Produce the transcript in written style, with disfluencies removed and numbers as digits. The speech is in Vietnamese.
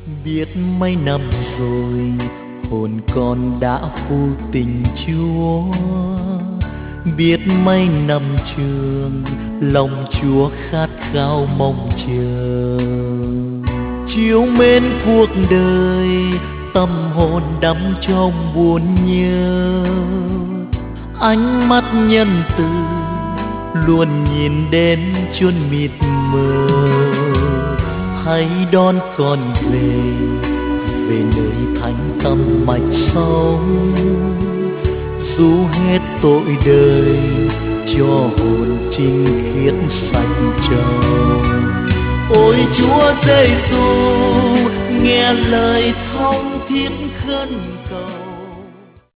Biết mấy năm rồi hồn con đã phụ tình Chúa, biết mấy năm trường lòng Chúa khát khao mong chờ. Chiếu mến cuộc đời tâm hồn đắm trong buồn nhớ, ánh mắt nhân từ luôn nhìn đến chốn mịt mờ. Hãy đón con về, về nơi thánh tâm mạch sống, dù hết tội đời cho hồn trinh khiết sạch trong. Ôi Chúa Giêsu, nghe lời thao thiết khấn cầu.